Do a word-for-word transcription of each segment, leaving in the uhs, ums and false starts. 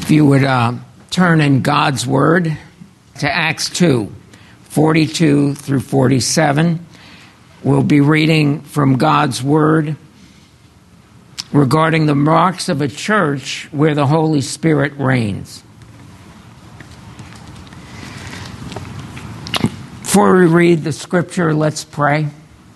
If you would uh, turn in God's Word to Acts two, forty-two through forty-seven, we'll be reading from God's Word regarding the marks of a church where the Holy Spirit reigns. Before we read the Scripture, let's pray.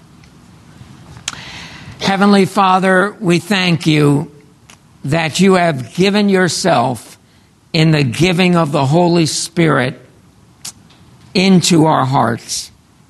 Heavenly Father, we thank you that you have given yourself in the giving of the Holy Spirit into our hearts.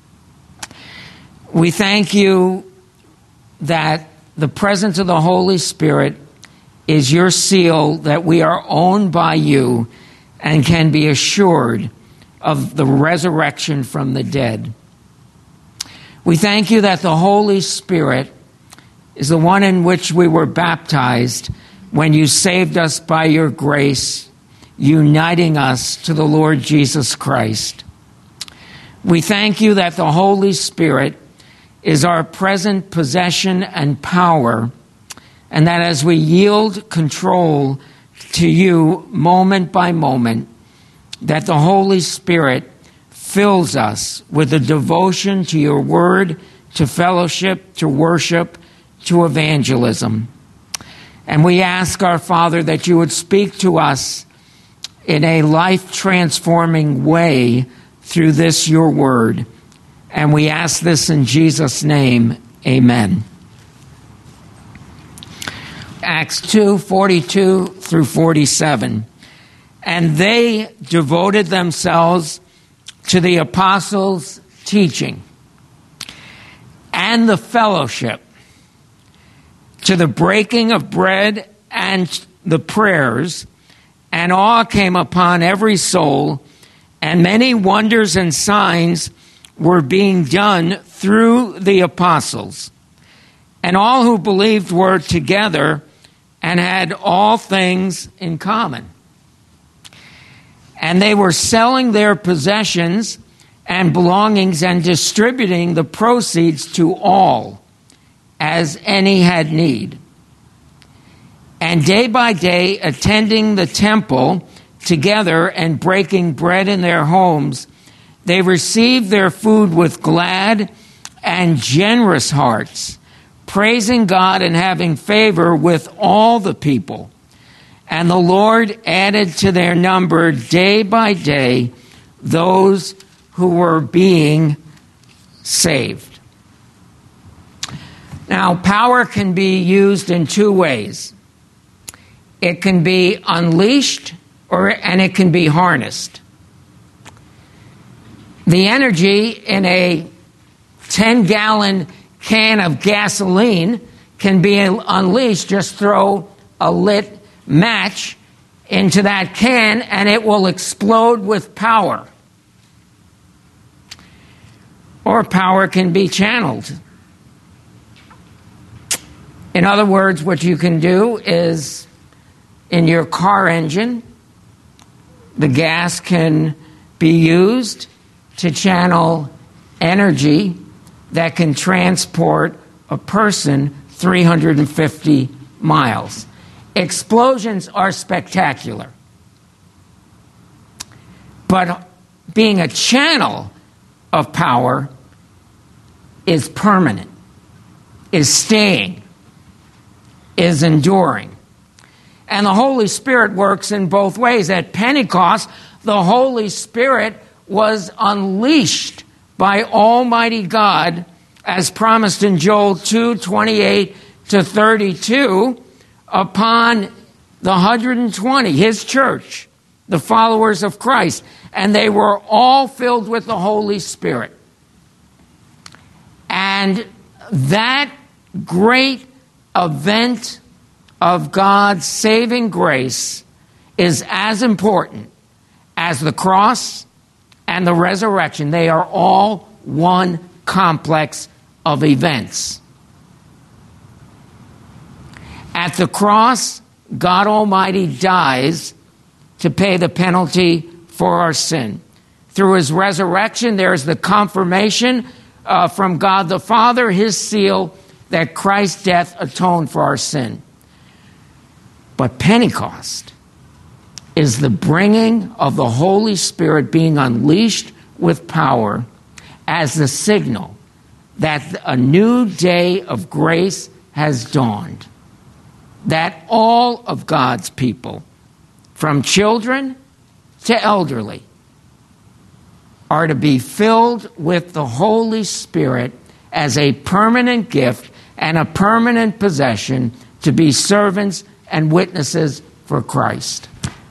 We thank you that the presence of the Holy Spirit is your seal that we are owned by you and can be assured of the resurrection from the dead. We thank you that the Holy Spirit is the one in which we were baptized when you saved us by your grace, uniting us to the Lord Jesus Christ. We thank you that the Holy Spirit is our present possession and power, and that as we yield control to you moment by moment, that the Holy Spirit fills us with a devotion to your word, to fellowship, to worship, to evangelism. And we ask, our Father, that you would speak to us in a life-transforming way through this, your word. And we ask this in Jesus' name, amen. Acts two, forty-two through forty-seven. And they devoted themselves to the apostles' teaching and the fellowship, to the breaking of bread and the prayers, and awe came upon every soul, and many wonders and signs were being done through the apostles. And all who believed were together and had all things in common. And they were selling their possessions and belongings and distributing the proceeds to all, as any had need. And day by day, attending the temple together and breaking bread in their homes, they received their food with glad and generous hearts, praising God and having favor with all the people. And the Lord added to their number day by day those who were being saved. Now, power can be used in two ways. It can be unleashed or and it can be harnessed. The energy in a ten-gallon can of gasoline can be unleashed. Just throw a lit match into that can and it will explode with power. Or power can be channeled. In other words, what you can do is, in your car engine, the gas can be used to channel energy that can transport a person three hundred fifty miles. Explosions are spectacular. But being a channel of power is permanent, is staying, is enduring. And the Holy Spirit works in both ways. At Pentecost, the Holy Spirit was unleashed by Almighty God, as promised in Joel two, twenty-eight to thirty-two, upon the one hundred twenty, his church, the followers of Christ. And they were all filled with the Holy Spirit. And that great event of God's saving grace is as important as the cross and the resurrection. They are all one complex of events. At the cross, God Almighty dies to pay the penalty for our sin. Through his resurrection, there is the confirmation uh, from God the Father, his seal, that Christ's death atoned for our sin. But Pentecost is the bringing of the Holy Spirit being unleashed with power as the signal that a new day of grace has dawned, that all of God's people, from children to elderly, are to be filled with the Holy Spirit as a permanent gift and a permanent possession to be servants and witnesses for Christ.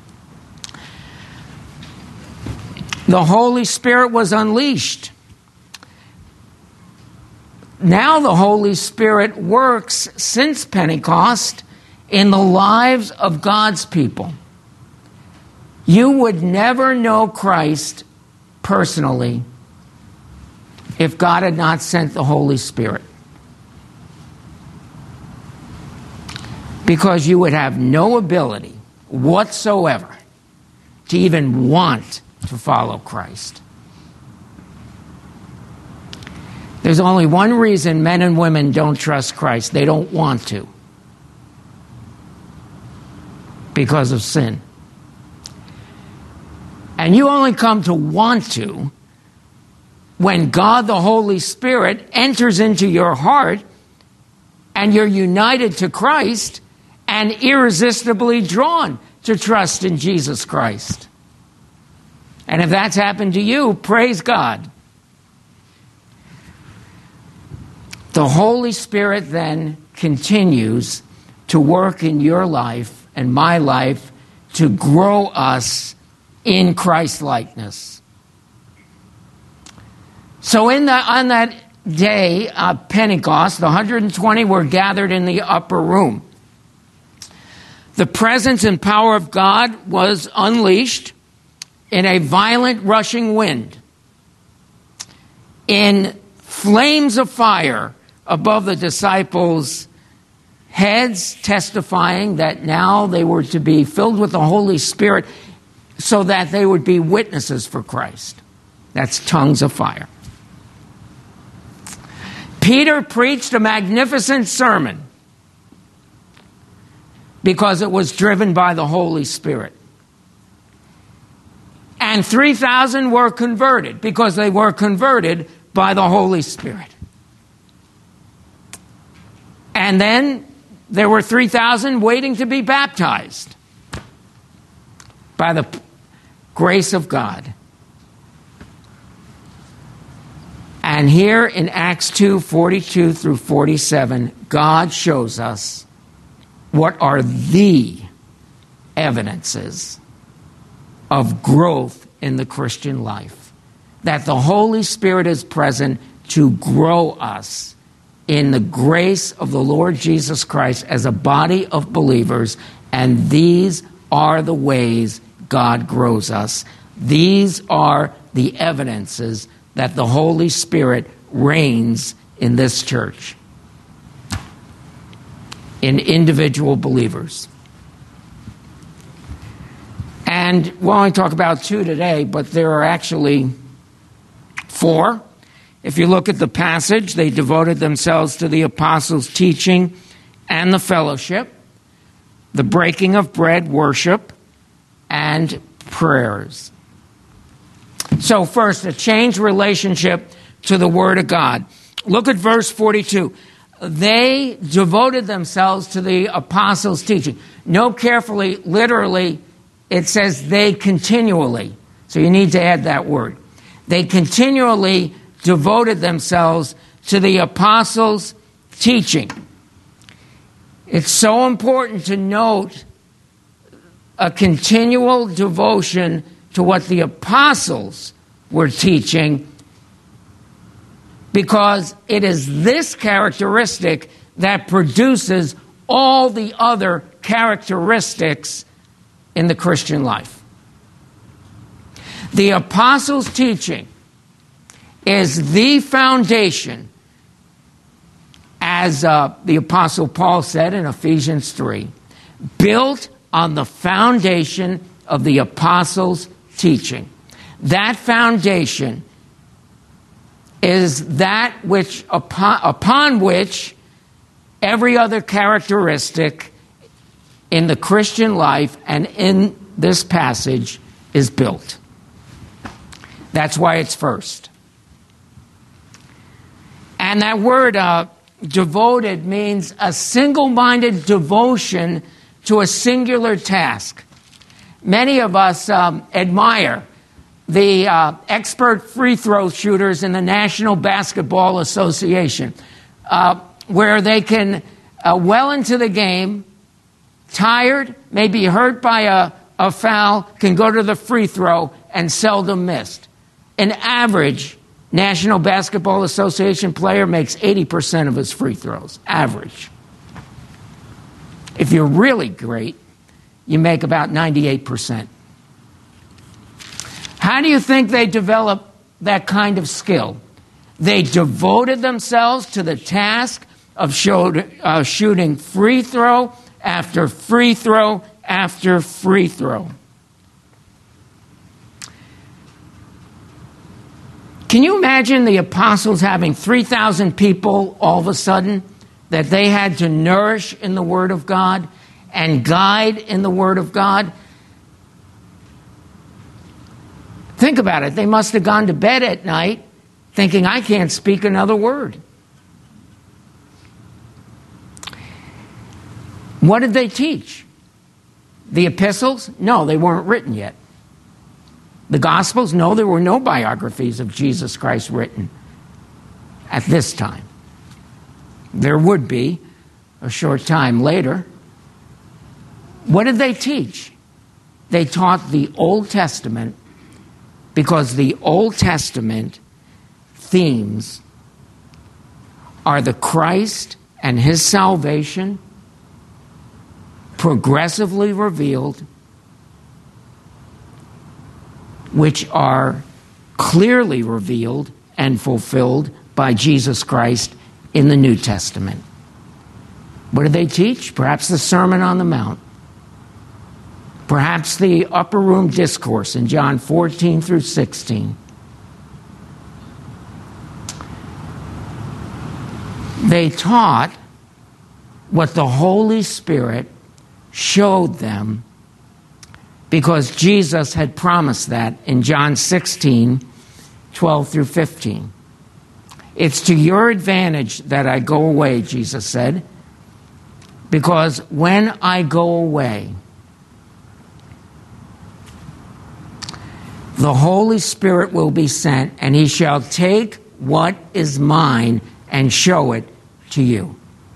The Holy Spirit was unleashed. Now the Holy Spirit works since Pentecost in the lives of God's people. You would never know Christ personally if God had not sent the Holy Spirit, because you would have no ability whatsoever to even want to follow Christ. There's only one reason men and women don't trust Christ. They don't want to, because of sin. And you only come to want to when God the Holy Spirit enters into your heart and you're united to Christ and irresistibly drawn to trust in Jesus Christ. And if that's happened to you, praise God. The Holy Spirit then continues to work in your life and my life to grow us in Christ-likeness. So in the, on that day of Pentecost, the one hundred twenty were gathered in the upper room. The presence and power of God was unleashed in a violent rushing wind, in flames of fire above the disciples' heads, testifying that now they were to be filled with the Holy Spirit so that they would be witnesses for Christ. That's tongues of fire. Peter preached a magnificent sermon because it was driven by the Holy Spirit. And three thousand were converted because they were converted by the Holy Spirit. And then there were three thousand waiting to be baptized by the grace of God. And here in Acts two, forty-two through forty-seven, God shows us what are the evidences of growth in the Christian life. That the Holy Spirit is present to grow us in the grace of the Lord Jesus Christ as a body of believers, and these are the ways God grows us. These are the evidences that the Holy Spirit reigns in this church, in individual believers. And we'll only talk about two today, but there are actually four. If you look at the passage, they devoted themselves to the apostles' teaching and the fellowship, the breaking of bread, worship, and prayers. So first, a changed relationship to the Word of God. Look at verse forty-two. They devoted themselves to the apostles' teaching. Note carefully, literally, it says they continually. So you need to add that word. They continually devoted themselves to the apostles' teaching. It's so important to note a continual devotion to what the apostles were teaching, because it is this characteristic that produces all the other characteristics in the Christian life. The apostles' teaching is the foundation, as uh, the Apostle Paul said in Ephesians three, built on the foundation of the apostles' teaching. That foundation is that which upon, upon which every other characteristic in the Christian life and in this passage is built. That's why it's first. And that word uh, devoted means a single-minded devotion to a singular task. Many of us um, admire the uh, expert free throw shooters in the National Basketball Association, uh, where they can, uh, well into the game, tired, maybe hurt by a, a foul, can go to the free throw and seldom missed. An average National Basketball Association player makes eighty percent of his free throws. Average. If you're really great, you make about ninety-eight percent. How do you think they developed that kind of skill? They devoted themselves to the task of showed, uh, shooting free throw after free throw after free throw. Can you imagine the apostles having three thousand people all of a sudden that they had to nourish in the Word of God and guide in the Word of God? Think about it. They must have gone to bed at night thinking, I can't speak another word. What did they teach? The epistles? No, they weren't written yet. The Gospels? No, there were no biographies of Jesus Christ written at this time. There would be a short time later. What did they teach? They taught the Old Testament, because the Old Testament themes are the Christ and his salvation progressively revealed, which are clearly revealed and fulfilled by Jesus Christ in the New Testament. What did they teach? Perhaps the Sermon on the Mount. Perhaps the upper room discourse in John fourteen through sixteen. They taught what the Holy Spirit showed them, because Jesus had promised that in John sixteen, twelve through fifteen. It's to your advantage that I go away, Jesus said, because when I go away, the Holy Spirit will be sent, and he shall take what is mine and show it to you.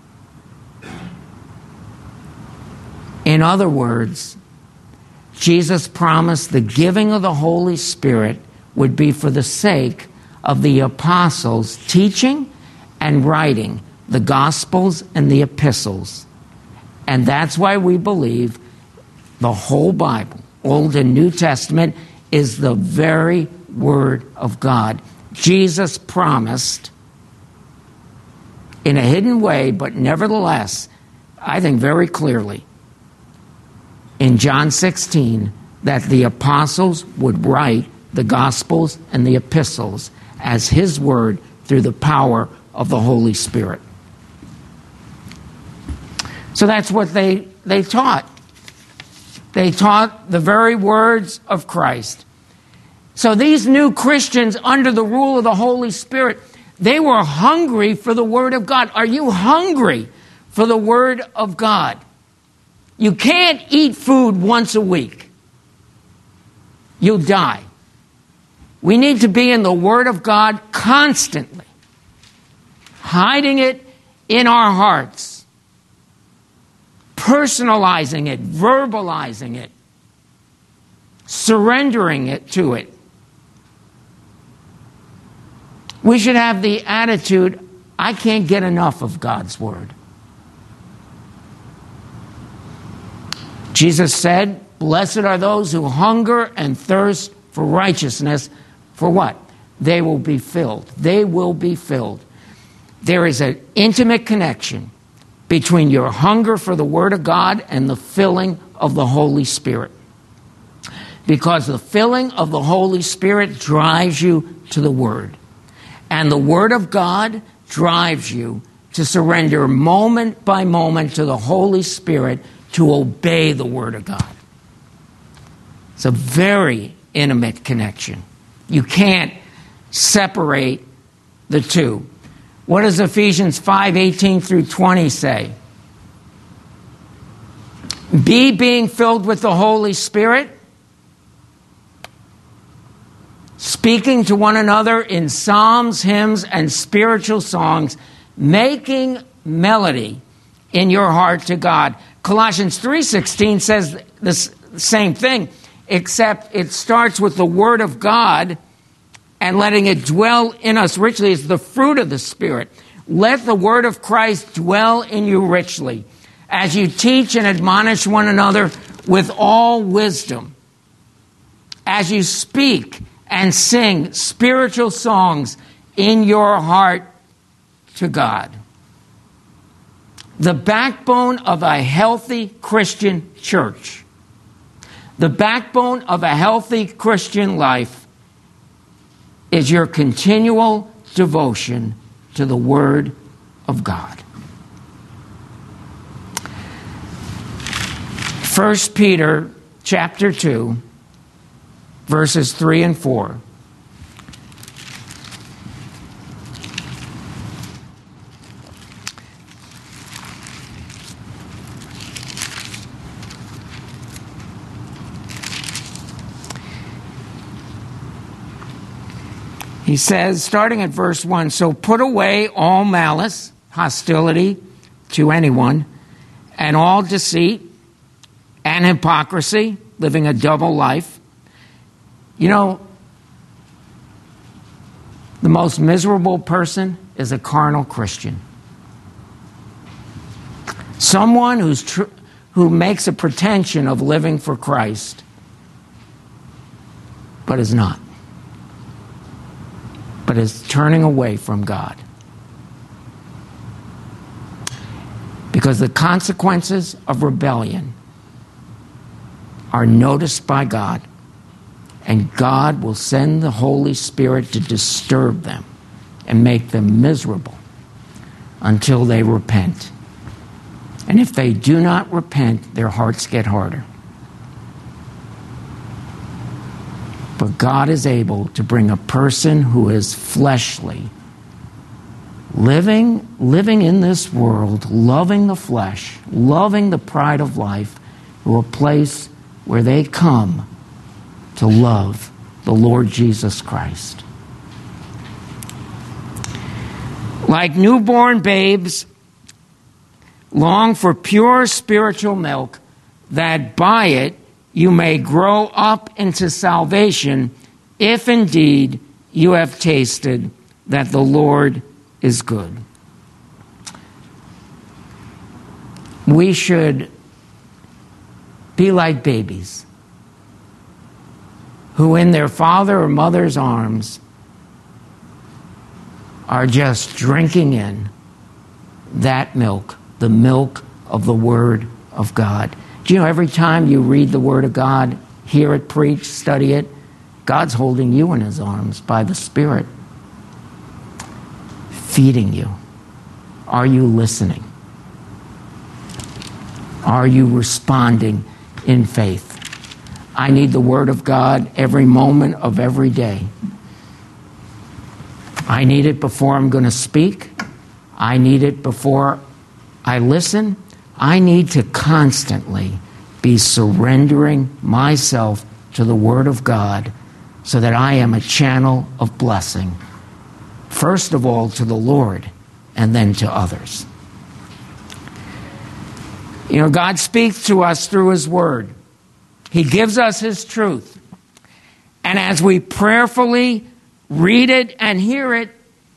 In other words, Jesus promised the giving of the Holy Spirit would be for the sake of the apostles teaching and writing the Gospels and the epistles. And that's why we believe the whole Bible, Old and New Testament, is the very Word of God. Jesus promised in a hidden way, but nevertheless, I think very clearly, in John sixteen, that the apostles would write the Gospels and the epistles as his word through the power of the Holy Spirit. So that's what they, they taught. They taught the very words of Christ. So these new Christians, under the rule of the Holy Spirit, they were hungry for the Word of God. Are you hungry for the Word of God? You can't eat food once a week. You'll die. We need to be in the Word of God constantly, hiding it in our hearts, personalizing it, verbalizing it, surrendering it to it. We should have the attitude, I can't get enough of God's Word. Jesus said, blessed are those who hunger and thirst for righteousness. For what? They will be filled. They will be filled. There is an intimate connection between your hunger for the Word of God and the filling of the Holy Spirit. Because the filling of the Holy Spirit drives you to the Word. And the Word of God drives you to surrender moment by moment to the Holy Spirit to obey the Word of God. It's a very intimate connection. You can't separate the two. What does Ephesians five eighteen through twenty say? Be being filled with the Holy Spirit, speaking to one another in psalms, hymns, and spiritual songs, making melody in your heart to God. Colossians three sixteen says the same thing, except it starts with the Word of God and letting it dwell in us richly is the fruit of the Spirit. Let the Word of Christ dwell in you richly as you teach and admonish one another with all wisdom, as you speak and sing spiritual songs in your heart to God. The backbone of a healthy Christian church, the backbone of a healthy Christian life is your continual devotion to the Word of God. First Peter chapter two, verses three and four. He says, starting at verse one, so put away all malice, hostility to anyone, and all deceit and hypocrisy, living a double life. You know, the most miserable person is a carnal Christian. Someone who's tr- who makes a pretension of living for Christ, but is not. But is turning away from God. Because the consequences of rebellion are noticed by God, and God will send the Holy Spirit to disturb them and make them miserable until they repent. And if they do not repent, their hearts get harder. But God is able to bring a person who is fleshly, living, living in this world, loving the flesh, loving the pride of life, to a place where they come to love the Lord Jesus Christ. Like newborn babes, long for pure spiritual milk, that by it you may grow up into salvation, if indeed you have tasted that the Lord is good. We should be like babies who in their father or mother's arms are just drinking in that milk, the milk of the Word of God. Do you know every time you read the Word of God, hear it preached, study it, God's holding you in His arms by the Spirit, feeding you. Are you listening? Are you responding in faith? I need the Word of God every moment of every day. I need it before I'm going to speak. I need it before I listen. I need to constantly be surrendering myself to the Word of God so that I am a channel of blessing, first of all to the Lord and then to others. You know, God speaks to us through His Word. He gives us His truth. And as we prayerfully read it and hear it,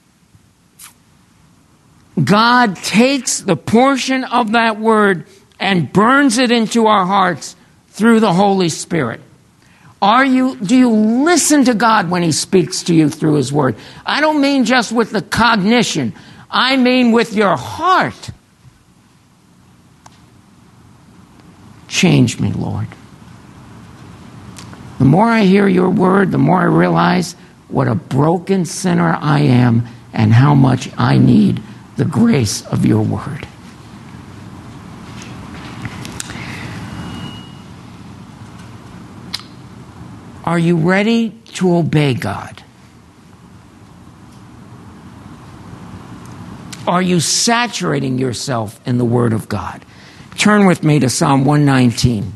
God takes the portion of that Word and burns it into our hearts through the Holy Spirit. Are you, do you listen to God when He speaks to you through His Word? I don't mean just with the cognition. I mean with your heart. Change me, Lord. The more I hear your Word, the more I realize what a broken sinner I am and how much I need the grace of your Word. Are you ready to obey God? Are you saturating yourself in the Word of God? Turn with me to Psalm one nineteen.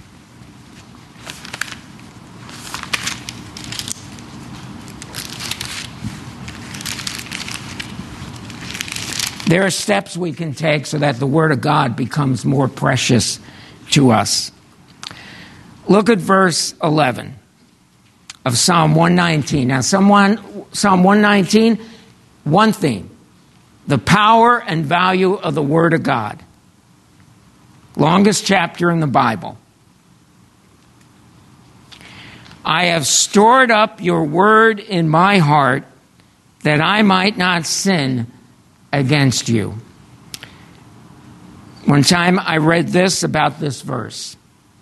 There are steps we can take so that the Word of God becomes more precious to us. Look at verse eleven of Psalm one nineteen. Now, someone, Psalm one nineteen, one theme: the power and value of the Word of God. Longest chapter in the Bible. I have stored up your word in my heart that I might not sin against you. One time I read this about this verse.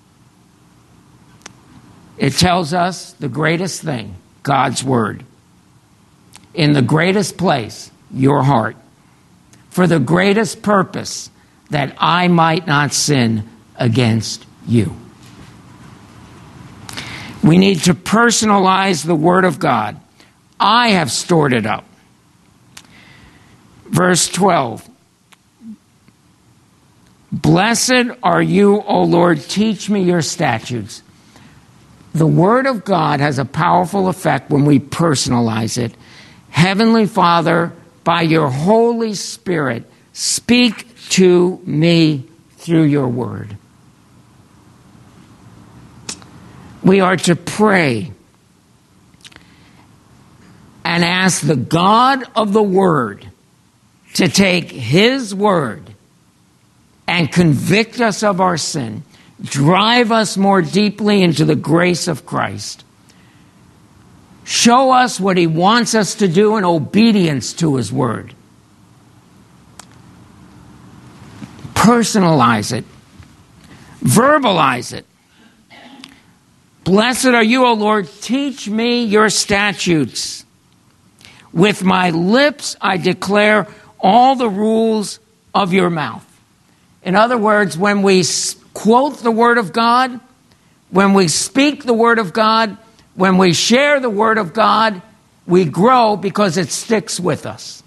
It tells us the greatest thing, God's word. In the greatest place, your heart. For the greatest purpose, that I might not sin against you. We need to personalize the Word of God. I have stored it up. Verse twelve. Blessed are you, O Lord, teach me your statutes. The Word of God has a powerful effect when we personalize it. Heavenly Father, by your Holy Spirit, speak to me through your word. We are to pray and ask the God of the Word to take His word and convict us of our sin, drive us more deeply into the grace of Christ, show us what He wants us to do in obedience to His word. Personalize it. Verbalize it. Blessed are you, O Lord. Teach me your statutes. With my lips I declare all the rules of your mouth. In other words, when we quote the Word of God, when we speak the Word of God, when we share the Word of God, we grow because it sticks with us.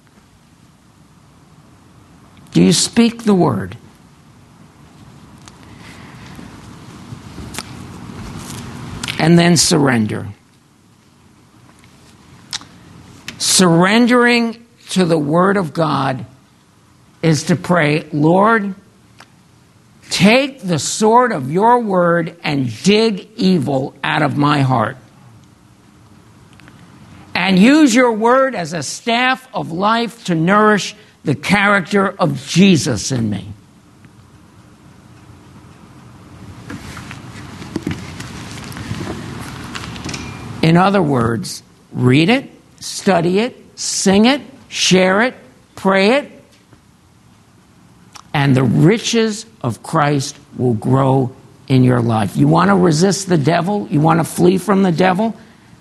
Do you speak the word? And then surrender. Surrendering to the Word of God is to pray, Lord, take the sword of your word and dig evil out of my heart. And use your word as a staff of life to nourish the character of Jesus in me. In other words, read it, study it, sing it, share it, pray it, and the riches of Christ will grow in your life. You want to resist the devil? You want to flee from the devil?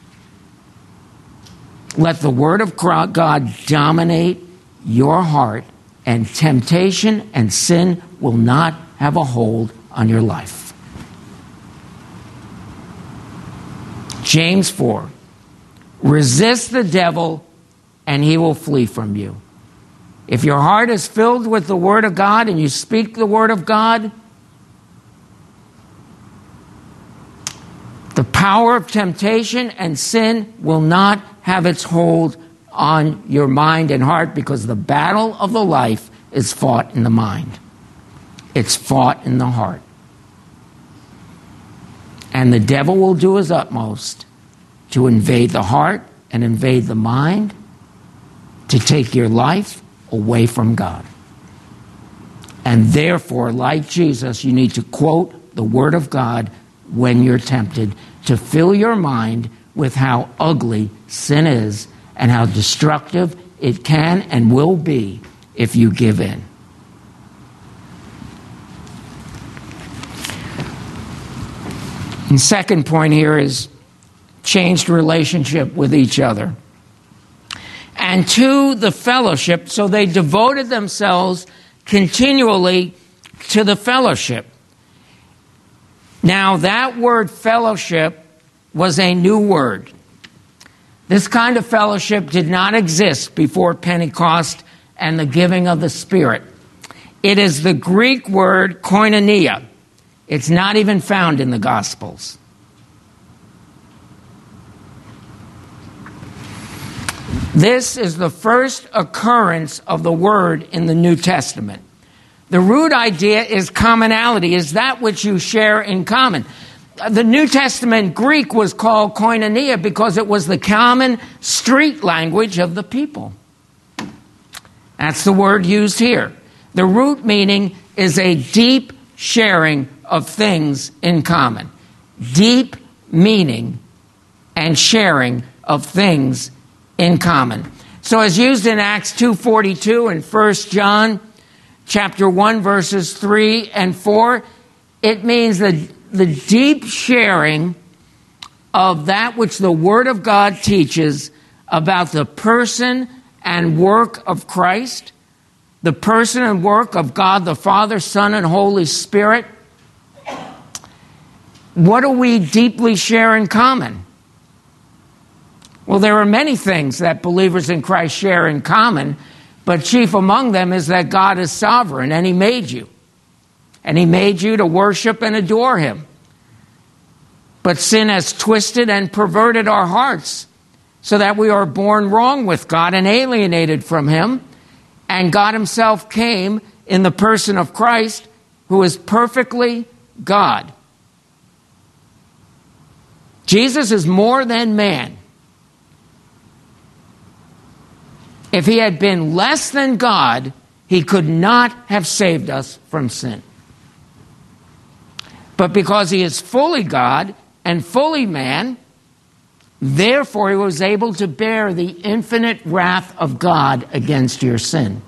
Let the Word of God dominate your heart, and temptation and sin will not have a hold on your life. James four. Resist the devil, and he will flee from you. If your heart is filled with the Word of God and you speak the Word of God, the power of temptation and sin will not have its hold on your mind and heart, because the battle of the life is fought in the mind. It's fought in the heart. And the devil will do his utmost to invade the heart and invade the mind, to take your life away from God. And therefore, like Jesus, you need to quote the Word of God when you're tempted, to fill your mind with how ugly sin is and how destructive it can and will be if you give in. And second point here is changed relationship with each other. And to the fellowship, so they devoted themselves continually to the fellowship. Now, that word fellowship was a new word. This kind of fellowship did not exist before Pentecost and the giving of the Spirit. It is the Greek word koinonia. It's not even found in the Gospels. This is the first occurrence of the word in the New Testament. The root idea is commonality, is that which you share in common. The New Testament Greek was called koinonia because it was the common street language of the people. That's the word used here. The root meaning is a deep sharing of things in common. Deep meaning and sharing of things in common. So as used in Acts two forty-two and First John chapter one verses three and four, it means the, the deep sharing of that which the Word of God teaches about the person and work of Christ, the person and work of God the Father, Son, and Holy Spirit. What do we deeply share in common? Well, there are many things that believers in Christ share in common, but chief among them is that God is sovereign and He made you. And He made you to worship and adore Him. But sin has twisted and perverted our hearts so that we are born wrong with God and alienated from Him. And God Himself came in the person of Christ, who is perfectly God. Jesus is more than man. If He had been less than God, He could not have saved us from sin. But because He is fully God and fully man, therefore He was able to bear the infinite wrath of God against your sin.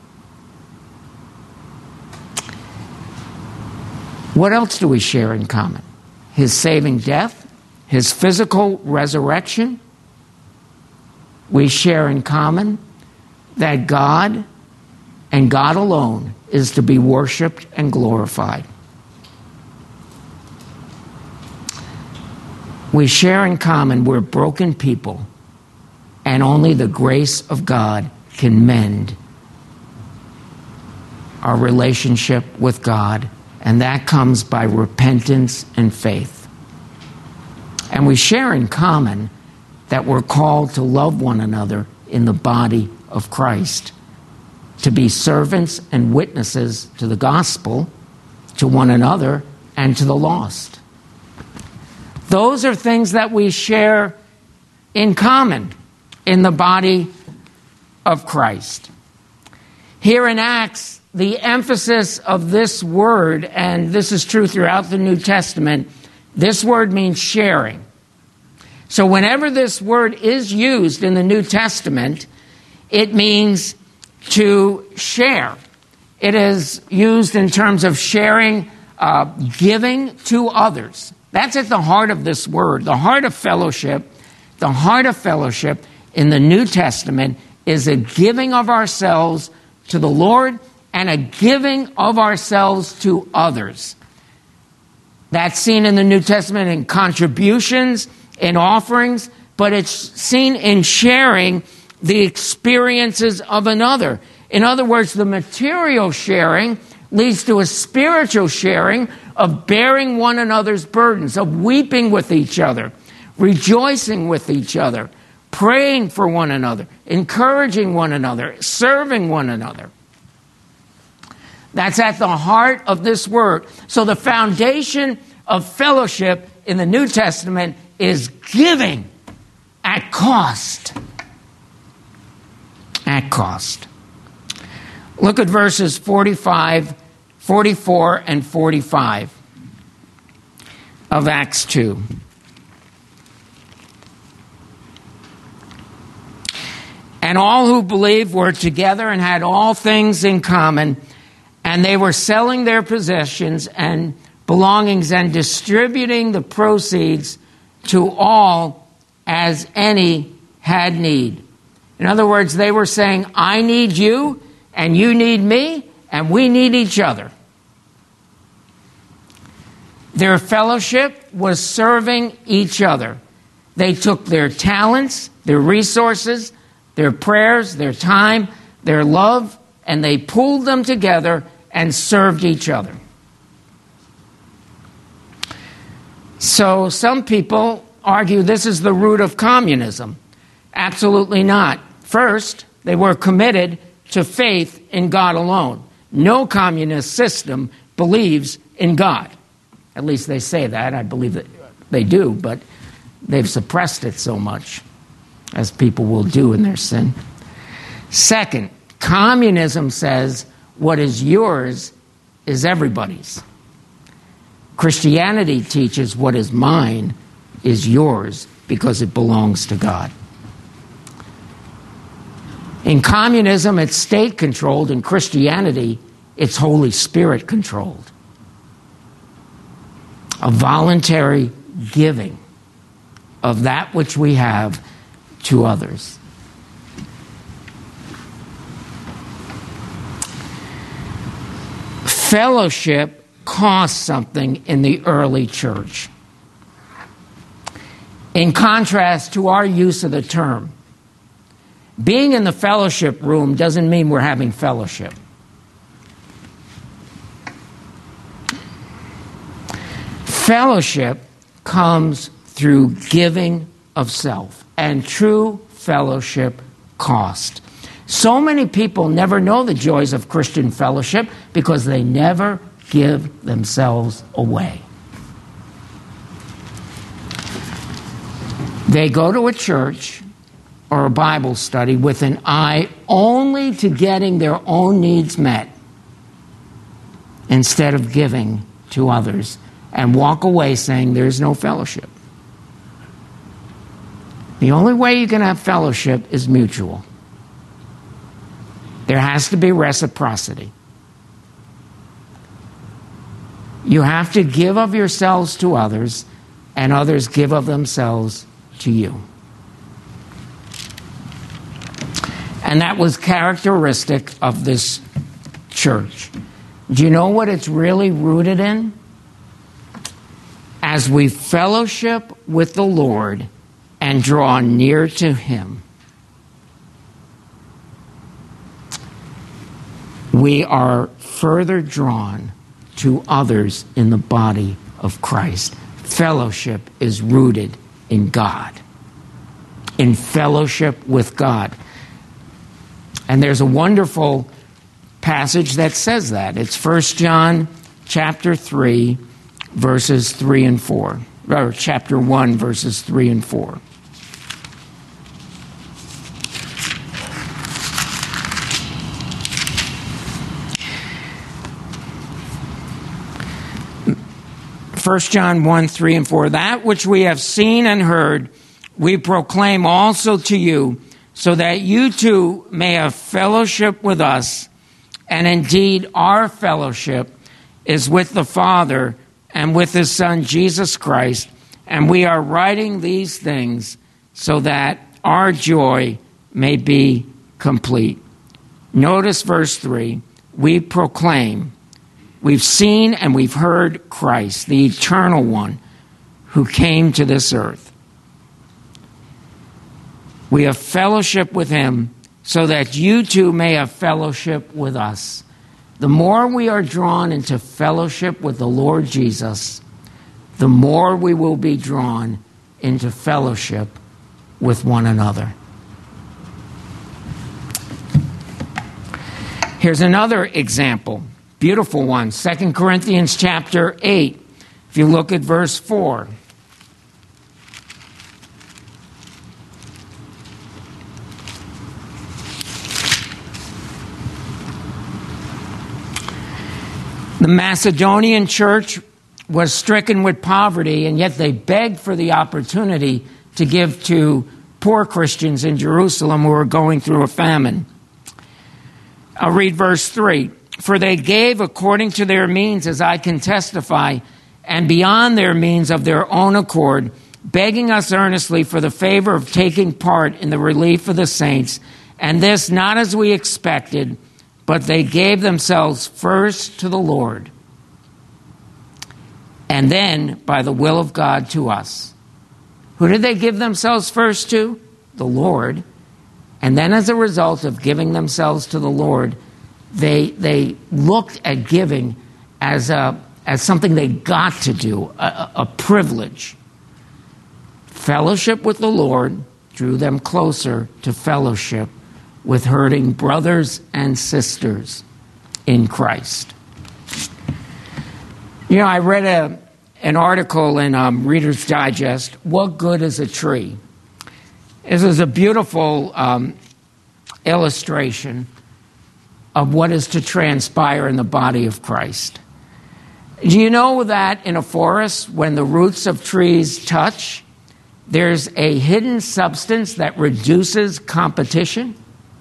What else do we share in common? His saving death, His physical resurrection. We share in common that God and God alone is to be worshiped and glorified. We share in common we're broken people, and only the grace of God can mend our relationship with God, and that comes by repentance and faith. And we share in common that we're called to love one another in the body of Christ, to be servants and witnesses to the gospel, to one another, and to the lost. Those are things that we share in common in the body of Christ. Here in Acts, the emphasis of this word, and this is true throughout the New Testament, this word means sharing. So whenever this word is used in the New Testament, it means to share. It is used in terms of sharing, uh, giving to others. That's at the heart of this word. The heart of fellowship, the heart of fellowship in the New Testament is a giving of ourselves to the Lord and a giving of ourselves to others. That's seen in the New Testament in contributions, in offerings, but it's seen in sharing the experiences of another. In other words, the material sharing leads to a spiritual sharing of bearing one another's burdens, of weeping with each other, rejoicing with each other, praying for one another, encouraging one another, serving one another. That's at the heart of this word. So the foundation of fellowship in the New Testament is giving at cost. At cost. Look at verses forty-five, forty-four, and forty-five of Acts two. And all who believed were together and had all things in common, and they were selling their possessions and belongings and distributing the proceeds to all as any had need. In other words, they were saying, I need you, and you need me, and we need each other. Their fellowship was serving each other. They took their talents, their resources, their prayers, their time, their love, and they pulled them together and served each other. So some people argue this is the root of communism. Absolutely not. First, they were committed to faith in God alone. No communist system believes in God. At least they say that. I believe that they do, but they've suppressed it so much, as people will do in their sin. Second, communism says what is yours is everybody's. Christianity teaches what is mine is yours because it belongs to God. In communism, it's state-controlled. In Christianity, it's Holy Spirit-controlled. A voluntary giving of that which we have to others. Fellowship cost something in the early church. In contrast to our use of the term, being in the fellowship room doesn't mean we're having fellowship. Fellowship comes through giving of self, and true fellowship cost. So many people never know the joys of Christian fellowship because they never give themselves away. They go to a church or a Bible study with an eye only to getting their own needs met instead of giving to others, and walk away saying there's no fellowship. The only way you can have fellowship is mutual. There has to be reciprocity. You have to give of yourselves to others, and others give of themselves to you. And that was characteristic of this church. Do you know what it's really rooted in? As we fellowship with the Lord and draw near to Him, we are further drawn to others in the body of Christ. Fellowship is rooted in God, in fellowship with God. And there's a wonderful passage that says that. It's First John chapter three, verses three and four. Or chapter one, verses three and four. First John one, three and four. That which we have seen and heard, we proclaim also to you, so that you too may have fellowship with us. And indeed, our fellowship is with the Father and with His Son, Jesus Christ. And we are writing these things so that our joy may be complete. Notice verse three. We proclaim. We've seen and we've heard Christ, the Eternal One, who came to this earth. We have fellowship with Him so that you too may have fellowship with us. The more we are drawn into fellowship with the Lord Jesus, the more we will be drawn into fellowship with one another. Here's another example, beautiful one, Second Corinthians chapter eight. If you look at verse four. The Macedonian church was stricken with poverty, and yet they begged for the opportunity to give to poor Christians in Jerusalem who were going through a famine. I'll read verse three. For they gave according to their means, as I can testify, and beyond their means of their own accord, begging us earnestly for the favor of taking part in the relief of the saints, and this not as we expected, but they gave themselves first to the Lord, and then by the will of God to us. Who did they give themselves first to? The Lord. And then as a result of giving themselves to the Lord, they they looked at giving as a as something they got to do, a, a privilege. Fellowship with the Lord drew them closer to fellowship with hurting brothers and sisters in Christ. You know, I read a, an article in um, Reader's Digest, What Good is a Tree? This is a beautiful um, illustration of what is to transpire in the body of Christ. Do you know that in a forest, when the roots of trees touch, there's a hidden substance that reduces competition?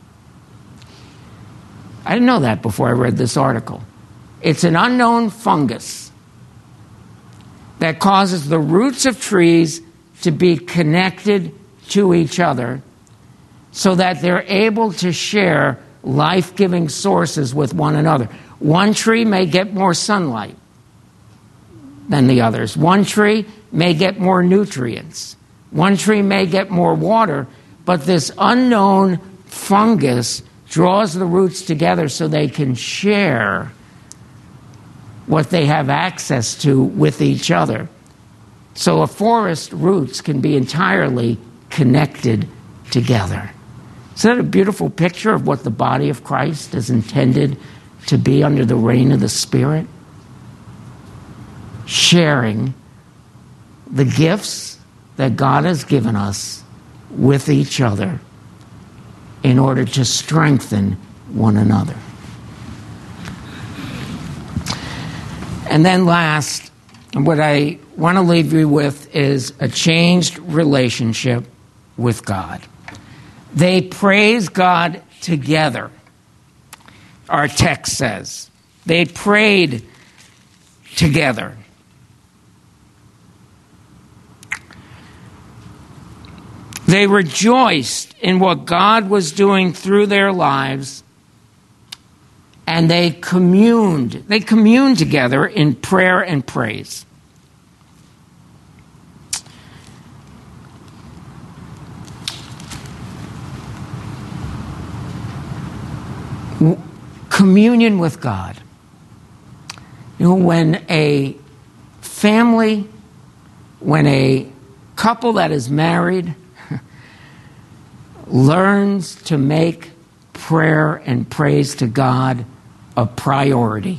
I didn't know that before I read this article. It's an unknown fungus that causes the roots of trees to be connected to each other so that they're able to share life-giving sources with one another. One tree may get more sunlight than the others. One tree may get more nutrients. One tree may get more water, but this unknown fungus draws the roots together so they can share what they have access to with each other. So a forest roots can be entirely connected together. Isn't that a beautiful picture of what the body of Christ is intended to be under the reign of the Spirit? Sharing the gifts that God has given us with each other in order to strengthen one another. And then last, what I want to leave you with is a changed relationship with God. They praise God together, our text says. They prayed together. They rejoiced in what God was doing through their lives, and they communed. They communed together in prayer and praise. Communion with God. You know, when a family, when a couple that is married learns to make prayer and praise to God a priority,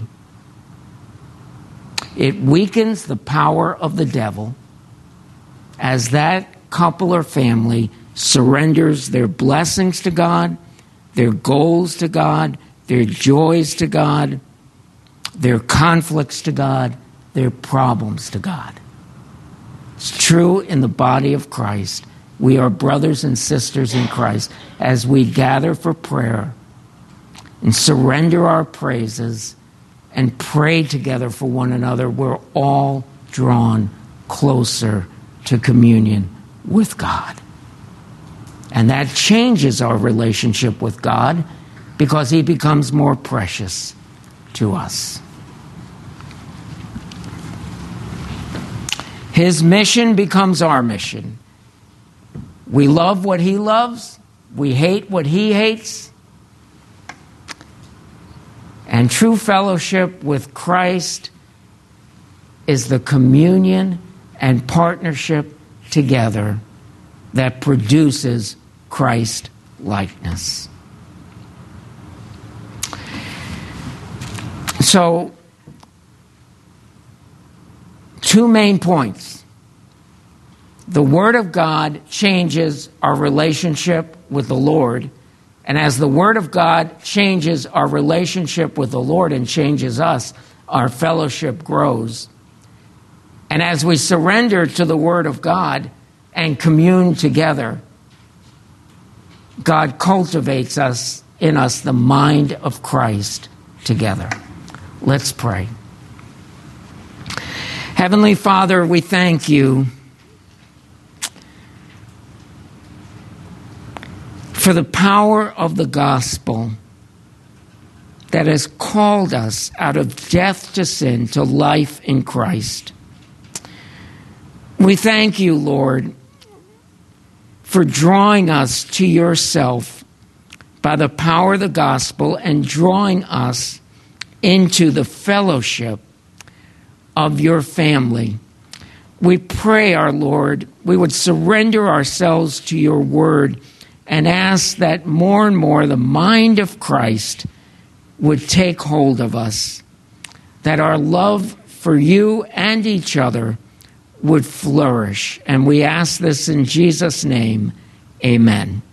it weakens the power of the devil as that couple or family surrenders their blessings to God, their goals to God, their joys to God, their conflicts to God, their problems to God. It's true in the body of Christ. We are brothers and sisters in Christ. As we gather for prayer and surrender our praises and pray together for one another, we're all drawn closer to communion with God. And that changes our relationship with God because He becomes more precious to us. His mission becomes our mission. We love what He loves. We hate what He hates. And true fellowship with Christ is the communion and partnership together that produces Christ-likeness. So, two main points. The Word of God changes our relationship with the Lord, and as the Word of God changes our relationship with the Lord and changes us, our fellowship grows. And as we surrender to the Word of God and commune together, God cultivates us in us the mind of Christ together. Let's pray. Heavenly Father, we thank You for the power of the gospel that has called us out of death to sin to life in Christ. We thank you, Lord, for drawing us to yourself by the power of the gospel and drawing us into the fellowship of your family. We pray, our Lord, we would surrender ourselves to your word and ask that more and more the mind of Christ would take hold of us, that our love for you and each other would flourish. And we ask this in Jesus' name. Amen.